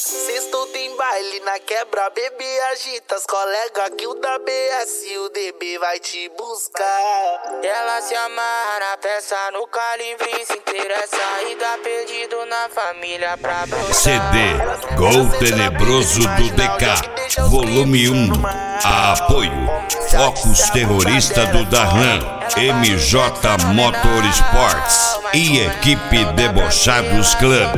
Sextou tem baile na quebra, bebê agita as colega que o da BS e o DB vai te buscar. Ela se amarra na peça, no calibre se interessa e dá perdido na família pra brotar. CD Gol Tenebroso do DK, volume 1. Apoio Focus Terrorista do Darlan, MJ Motorsports e equipe Debochados Club.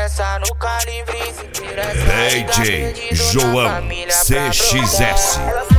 DJ João CXS.